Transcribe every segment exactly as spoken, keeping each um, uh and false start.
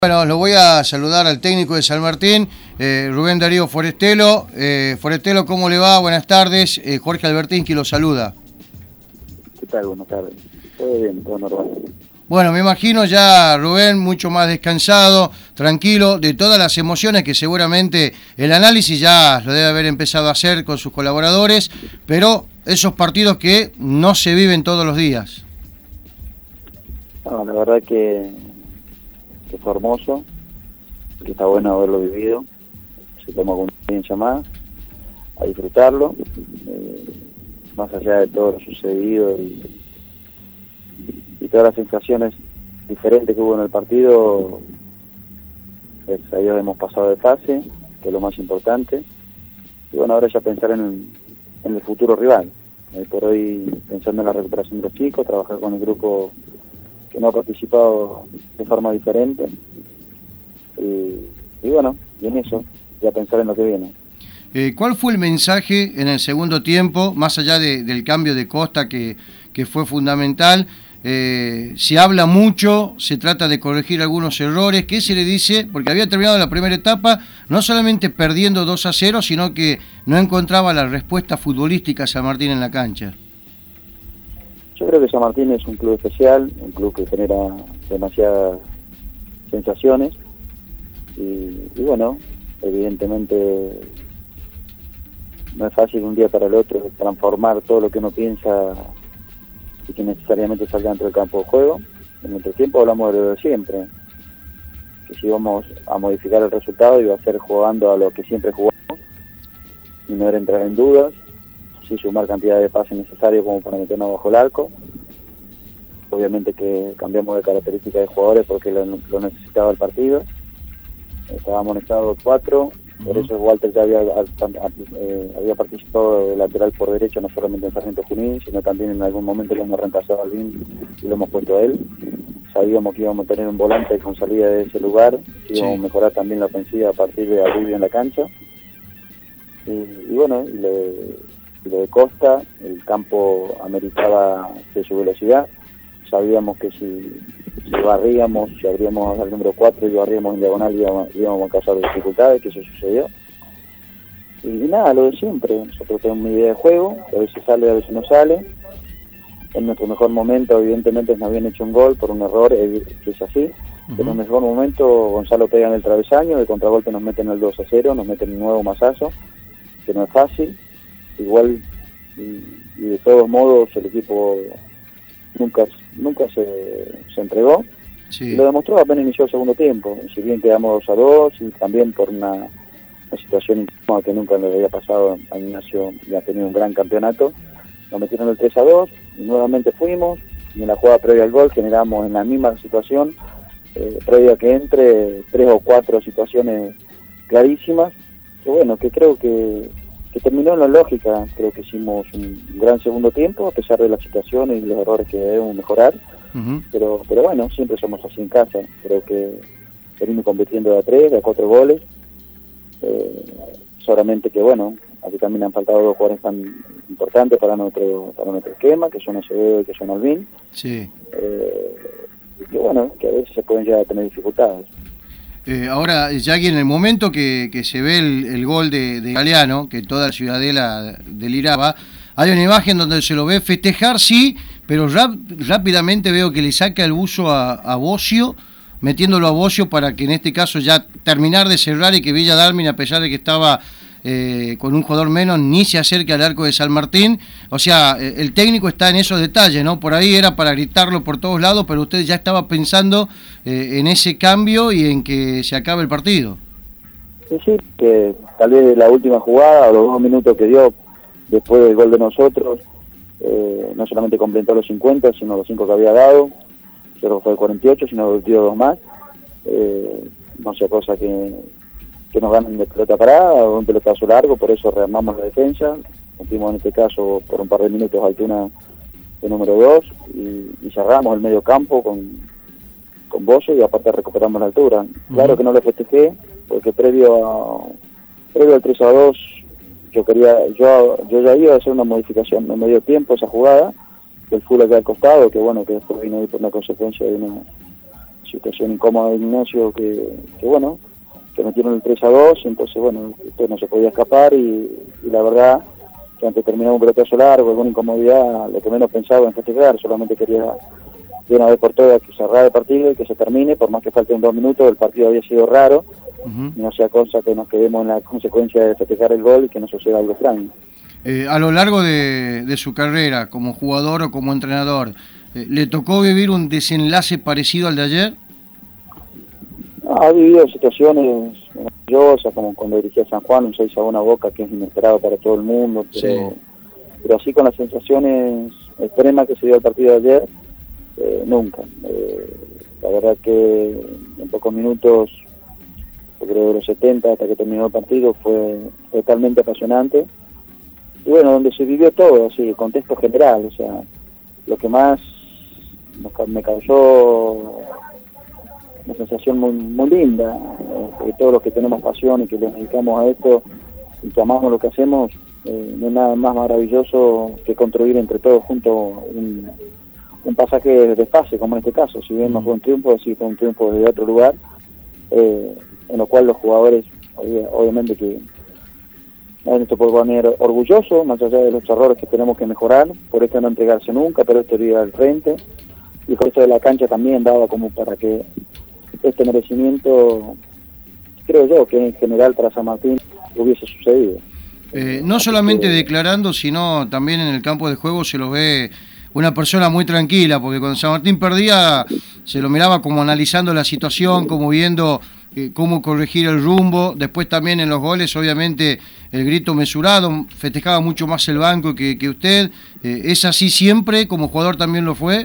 Bueno, lo voy a saludar al técnico de San Martín, eh, Rubén Darío Forestelo. Eh, Forestelo, ¿cómo le va? Buenas tardes. Eh, Jorge Albertín, que lo saluda. ¿Qué tal? Buenas tardes. Todo bien, todo normal. Bueno, me imagino ya, Rubén, mucho más descansado, tranquilo, de todas las emociones que seguramente el análisis ya lo debe haber empezado a hacer con sus colaboradores, pero esos partidos que no se viven todos los días. No, la verdad que, que fue hermoso, que está bueno haberlo vivido. Se toma con una experiencia más, a disfrutarlo, eh, más allá de todo lo sucedido y, y todas las sensaciones diferentes que hubo en el partido. Gracias a Dios hemos pasado de fase, que es lo más importante, y bueno, ahora ya pensar en, en el futuro rival. Hoy por hoy pensando en la recuperación de los chicos, trabajar con el grupo que no ha participado de forma diferente, y, y bueno, y en eso, ya pensar en lo que viene. Eh, ¿Cuál fue el mensaje en el segundo tiempo, más allá de, del cambio de Costa que, que fue fundamental? Eh, se habla mucho, se trata de corregir algunos errores. ¿Qué se le dice? Porque había terminado la primera etapa no solamente perdiendo dos a cero, sino que no encontraba la respuesta futbolística a San Martín en la cancha. Yo creo que San Martín es un club especial, un club que genera demasiadas sensaciones y, y bueno, evidentemente no es fácil de un día para el otro transformar todo lo que uno piensa y que necesariamente salga dentro del campo de juego. En nuestro tiempo hablamos de lo de siempre, que si íbamos a modificar el resultado iba a ser jugando a lo que siempre jugamos y no era entrar en dudas, sí sumar cantidad de pases necesarios como para meternos bajo el arco. Obviamente que cambiamos de características de jugadores porque lo, lo necesitaba el partido. Estaba amonestado cuatro, por eso Walter ya había, eh, había participado de lateral por derecho, no solamente en Sarmiento Junín, sino también en algún momento lo hemos reemplazado a Alvin y lo hemos puesto a él. Sabíamos que íbamos a tener un volante con salida de ese lugar, que íbamos sí. a mejorar también la ofensiva a partir de Alvin en la cancha. Y, y bueno, y lo, lo de Costa, el campo ameritaba de su velocidad. Sabíamos que si, si barríamos, si abríamos al número cuatro y barríamos en diagonal íbamos, íbamos a causar dificultades, que eso sucedió. Y, y nada, lo de siempre. Nosotros tenemos una idea de juego, que a veces sale, a veces no sale. En nuestro mejor momento, evidentemente, nos habían hecho un gol por un error, que es así. Uh-huh. Pero en el mejor momento, Gonzalo pega en el travesaño, de contragolpe nos meten el dos a cero, nos meten un nuevo mazazo, que no es fácil. Igual, y, y de todos modos, el equipo nunca nunca se, se entregó. Sí. Y lo demostró apenas inició el segundo tiempo. Si bien quedamos dos a dos, y también por una, una situación incómoda que nunca le había pasado a Ignacio, y ha tenido un gran campeonato, nos metieron el tres a dos, y nuevamente fuimos, y en la jugada previa al gol generamos en la misma situación, eh, previa que entre, tres o cuatro situaciones clarísimas, que bueno, que creo que que terminó en la lógica. Creo que hicimos un gran segundo tiempo, a pesar de las situaciones y los errores que debemos mejorar, uh-huh. pero pero bueno, siempre somos así en casa. Creo que venimos compitiendo de a tres, de a cuatro goles, eh, solamente que bueno, aquí también han faltado dos jugadores tan importantes para nuestro para nuestro esquema, que son Acevedo y que son Alvin, sí. eh, y que bueno, que a veces se pueden llegar a tener dificultades. Eh, ahora, ya que en el momento que, que se ve el, el gol de, de Galeano, que toda la ciudadela deliraba, hay una imagen donde se lo ve festejar, sí, pero rap, rápidamente veo que le saca el buzo a, a Bocio, metiéndolo a Bocio para que en este caso ya terminar de cerrar y que Villa Dálmine, a pesar de que estaba eh, con un jugador menos, ni se acerque al arco de San Martín. O sea, el técnico está en esos detalles, ¿no? Por ahí era para gritarlo por todos lados, pero usted ya estaba pensando eh, en ese cambio y en que se acabe el partido. Sí, sí, que tal vez la última jugada o los dos minutos que dio después del gol de nosotros, eh, no solamente completó los cincuenta, sino los cinco que había dado, solo fue el cuarenta y ocho, sino dio dos más. Eh, no sea cosa que, que nos ganen de pelota parada o un pelotazo largo, por eso rearmamos la defensa. Cumplimos en este caso por un par de minutos Altuna de número dos y, y cerramos el medio campo con, con Bocio y aparte recuperamos la altura. Uh-huh. Claro que no lo festejé, porque previo a, previo al tres a dos yo quería, yo, yo ya iba a hacer una modificación en medio tiempo esa jugada, el full acá al costado, que bueno, que después vino ahí por una consecuencia de una situación incómoda de Ignacio que, que bueno, que metieron el tres a dos, entonces bueno, usted no se podía escapar y, y la verdad que antes de terminar un pelotazo largo, alguna incomodidad, lo que menos pensaba en festejar, solamente quería de una vez por todas que cerrar el partido y que se termine, por más que falten dos minutos, el partido había sido raro, uh-huh. y no sea cosa que nos quedemos en la consecuencia de festejar el gol y que no suceda algo extraño. Eh, a lo largo de, de su carrera, como jugador o como entrenador, eh, ¿le tocó vivir un desenlace parecido al de ayer? Ha vivido situaciones maravillosas, como cuando dirigía San Juan, un seis a uno a Boca, que es inesperado para todo el mundo, pero, sí. pero así con las sensaciones extremas que se dio el partido de ayer, eh, nunca. Eh, la verdad que en pocos minutos, creo de los setenta hasta que terminó el partido, fue totalmente apasionante. Y bueno, donde se vivió todo, así, el contexto general, o sea, lo que más me causó una sensación muy, muy linda, eh, de todos los que tenemos pasión y que nos dedicamos a esto y que amamos lo que hacemos, eh, no hay nada más maravilloso que construir entre todos juntos un, un pasaje de fase, como en este caso. Si bien no fue un triunfo, sí fue un triunfo desde otro lugar, eh, en lo cual los jugadores, obviamente que esto puede poner orgulloso, más allá de los errores que tenemos que mejorar, por esto no entregarse nunca, pero esto ir al frente, y por esto de la cancha también daba como para que este merecimiento, creo yo, que en general para San Martín hubiese sucedido. Eh, no solamente que, declarando, sino también en el campo de juego se lo ve una persona muy tranquila, porque cuando San Martín perdía se lo miraba como analizando la situación, como viendo eh, cómo corregir el rumbo. Después también en los goles, obviamente, el grito mesurado, festejaba mucho más el banco que, que usted. Eh, ¿Es así siempre? ¿Como jugador también lo fue?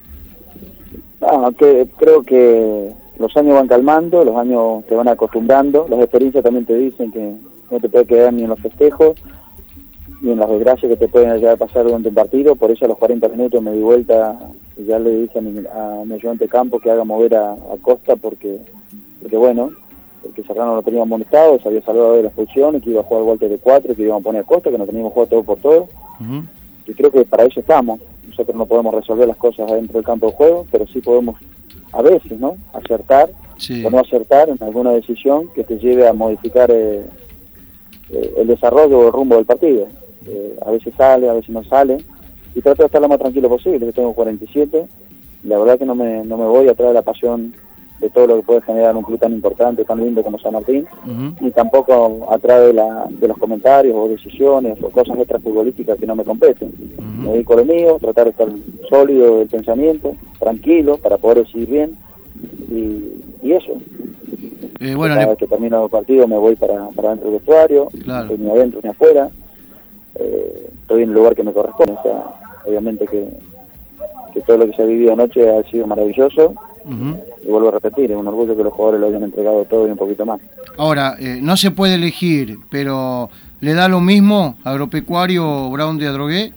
No, que, creo que los años van calmando, los años te van acostumbrando, las experiencias también te dicen que no te puede quedar ni en los festejos, ni en las desgracias que te pueden llegar a pasar durante el partido. Por eso a los cuarenta minutos me di vuelta y ya le dije a mi, a mi ayudante de campo que haga mover a, a Costa porque, porque bueno, porque Serrano lo tenía amonestado, se había salvado de la expulsión y que iba a jugar Walter de cuatro, que íbamos a poner a Costa, que no teníamos jugado todo por todo. Uh-huh. Y creo que para eso estamos. Nosotros no podemos resolver las cosas adentro del campo de juego, pero sí podemos a veces, ¿no?, acertar, sí, o no acertar en alguna decisión que te lleve a modificar eh, eh, el desarrollo o el rumbo del partido. Eh, a veces sale, a veces no sale, y trato de estar lo más tranquilo posible. Yo tengo cuarenta y siete, y la verdad que no me, no me voy atrás de la pasión de todo lo que puede generar un club tan importante, tan lindo como San Martín, uh-huh. ni tampoco atrás de, la, de los comentarios o decisiones o cosas extrafutbolísticas que no me competen. Uh-huh. Me dedico a lo mío, tratar de estar sólido del pensamiento, tranquilo, para poder decidir bien, y, y eso. Eh, bueno, Cada le... vez que termino el partido me voy para, para dentro del vestuario, claro. Ni adentro ni afuera, eh, estoy en el lugar que me corresponde. O sea, obviamente que, que todo lo que se ha vivido anoche ha sido maravilloso. Uh-huh. Y vuelvo a repetir, es un orgullo que los jugadores lo hayan entregado todo y un poquito más. Ahora, eh, no se puede elegir, pero ¿le da lo mismo Agropecuario Brown de Adrogué?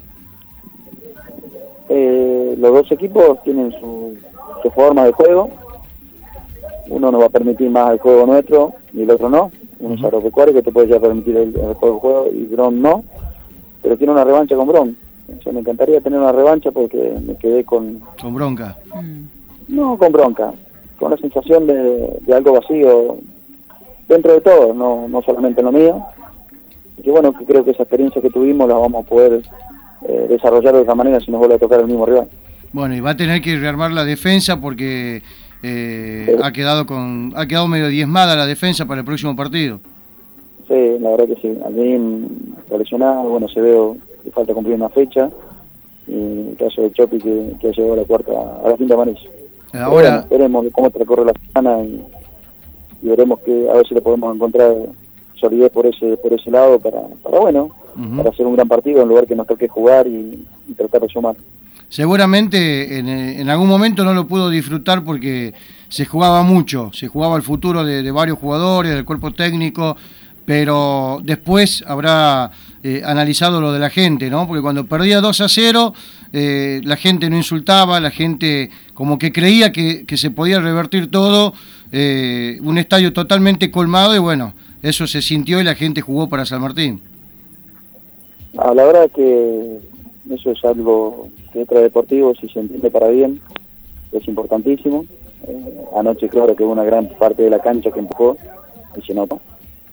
Eh, los dos equipos tienen su, su forma de juego. Uno nos va a permitir más el juego nuestro y el otro no. Uno uh-huh. es Agropecuario, que te puede ya permitir el, el juego de juego, y Brown no, pero tiene una revancha con Brown. O sea, me encantaría tener una revancha porque me quedé con... Con bronca. Mm. No con bronca, con la sensación de, de algo vacío dentro de todo, no, no solamente en lo mío. Y que bueno, que creo que esa experiencia que tuvimos la vamos a poder eh, desarrollar de otra manera si nos vuelve a tocar el mismo rival. Bueno, y va a tener que rearmar la defensa porque eh, sí. ha quedado con ha quedado medio diezmada la defensa para el próximo partido. Sí, la verdad que sí. Alguien lesionado, bueno, se ve que falta cumplir una fecha, y el caso de Chopi que, que ha llegado a la cuarta, a la quinta amarilla. Ahora veremos cómo transcurre la semana y, y veremos que a ver si le podemos encontrar solidez por ese por ese lado para, para bueno, uh-huh. para hacer un gran partido en lugar que nos toque jugar y, y tratar de sumar. Seguramente en, en algún momento no lo pudo disfrutar porque se jugaba mucho, se jugaba el futuro de, de varios jugadores, del cuerpo técnico, pero después habrá eh, analizado lo de la gente, ¿no? Porque cuando perdía dos a cero, eh, la gente no insultaba, la gente como que creía que, que se podía revertir todo, eh, un estadio totalmente colmado, y bueno, eso se sintió y la gente jugó para San Martín. Ah, la verdad que eso es algo que extra deportivo, si se entiende para bien, es importantísimo. Eh, anoche claro que hubo una gran parte de la cancha que empujó y se notó.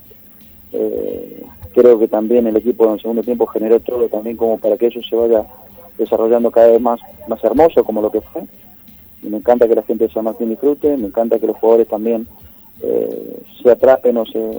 Eh, creo que también el equipo en el segundo tiempo generó todo también como para que eso se vaya desarrollando cada vez más, más hermoso como lo que fue. Y me encanta que la gente de San Martín disfrute, me encanta que los jugadores también eh, se atrapen o se,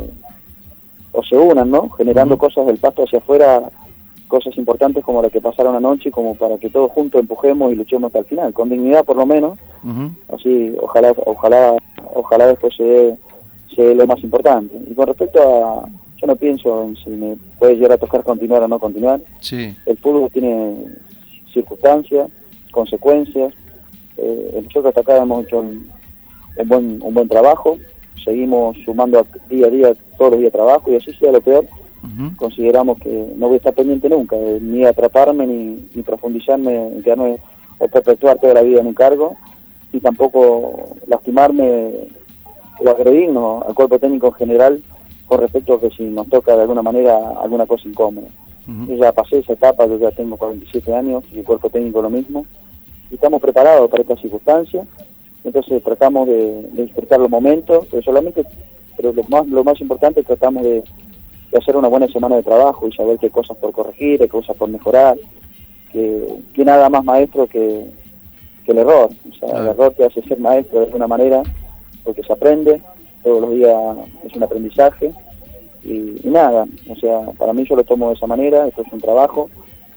o se unan, ¿no? Generando uh-huh. cosas del pasto hacia afuera, cosas importantes como la que pasaron anoche, como para que todos juntos empujemos y luchemos hasta el final, con dignidad por lo menos. Uh-huh. Así, ojalá, ojalá, ojalá después se dé, se dé lo más importante. Y con respecto a, yo no pienso en si me puede llegar a tocar continuar o no continuar. Sí. El fútbol tiene circunstancias, consecuencias. Eh, nosotros hasta acá hemos hecho un, un buen un buen trabajo, seguimos sumando a, día a día, todos los días trabajo, y así sea lo peor, uh-huh. consideramos que no voy a estar pendiente nunca, eh, ni atraparme, ni, ni profundizarme, en quedarme o perpetuar toda la vida en un cargo, y tampoco lastimarme o agredirnos al cuerpo técnico en general con respecto a que si nos toca de alguna manera alguna cosa incómoda. Uh-huh. Yo ya pasé esa etapa, yo ya tengo cuarenta y siete años, y el cuerpo técnico lo mismo, y estamos preparados para estas circunstancias, entonces tratamos de, de disfrutar los momentos, pero solamente, pero lo más, lo más importante, tratamos de, de hacer una buena semana de trabajo y saber qué cosas por corregir, qué cosas por mejorar, que, que nada más maestro que, que el error, o sea, ah. el error te hace ser maestro de alguna manera, porque se aprende, todos los días es un aprendizaje, y, y nada, o sea, para mí yo lo tomo de esa manera, esto es un trabajo,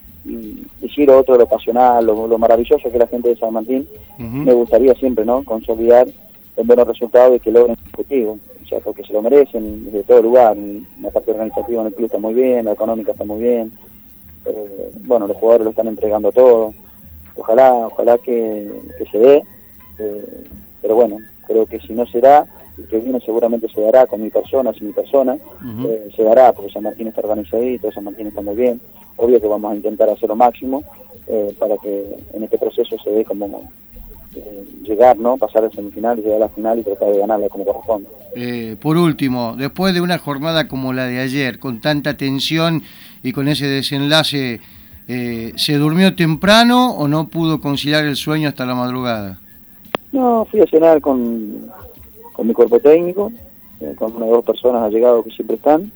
y decir otro lo pasional, lo, lo maravilloso que es la gente de San Martín, uh-huh. me gustaría siempre, ¿no?, consolidar en buenos resultados y que logren el objetivo, o sea, porque se lo merecen desde todo lugar. La parte organizativa en el club está muy bien, la económica está muy bien, eh, bueno, los jugadores lo están entregando todo, ojalá, ojalá que, que se dé, eh, pero bueno, creo que si no se da, el que viene seguramente se dará con mi persona, sin mi persona, uh-huh. eh, se dará, porque San Martín está organizadito, San Martín está muy bien, obvio que vamos a intentar hacer lo máximo eh, para que en este proceso se dé como eh, llegar, ¿no?, pasar al semifinal, llegar a la final y tratar de ganarla como corresponde. Eh, por último, después de una jornada como la de ayer, con tanta tensión y con ese desenlace, eh, ¿se durmió temprano o no pudo conciliar el sueño hasta la madrugada? No, fui a cenar con, con mi cuerpo técnico, eh, con una o dos personas allegados que siempre están,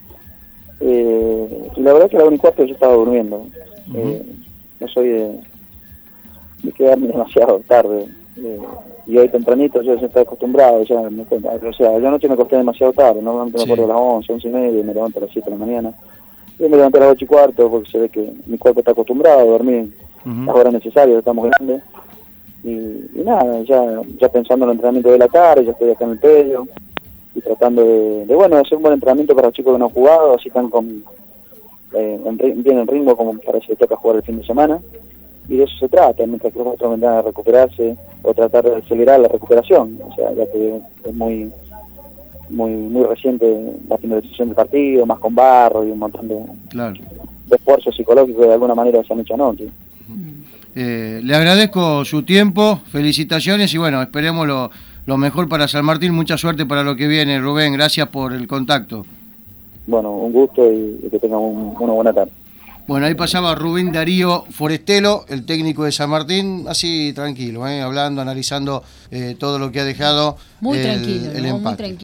eh, y la verdad es que a la una y cuarto yo estaba durmiendo. Uh-huh. eh, no soy de, de quedarme demasiado tarde, eh, y hoy tempranito yo ya estoy acostumbrado, ya me, o sea, yo anoche me acosté demasiado tarde, normalmente sí. me acuerdo a las once, once y media, y me levanto a las siete de la mañana, y me levanté a las ocho y cuarto porque se ve que mi cuerpo está acostumbrado a dormir uh-huh. las horas necesarias, estamos grandes. Y, y nada, ya ya pensando en el entrenamiento de la tarde, ya estoy acá en el predio y tratando de, de bueno, de hacer un buen entrenamiento para los chicos que no han jugado, así están con, eh, en, bien en ritmo como para si les toca jugar el fin de semana, y de eso se trata, mientras que los otros vendrán a recuperarse o tratar de acelerar la recuperación, o sea, ya que es muy muy muy reciente la finalización del partido, más con barro y un montón de, claro. de esfuerzos psicológicos que de alguna manera se han hecho anoche. Eh, le agradezco su tiempo, felicitaciones y bueno, esperemos lo, lo mejor para San Martín, mucha suerte para lo que viene, Rubén, gracias por el contacto. Bueno, un gusto y, y que tengan un, una buena tarde. Bueno, ahí pasaba Rubén Darío Forestelo, el técnico de San Martín, así tranquilo, ¿eh? hablando, analizando eh, todo lo que ha dejado muy el, tranquilo, el ¿no? empate. Muy tranquilo.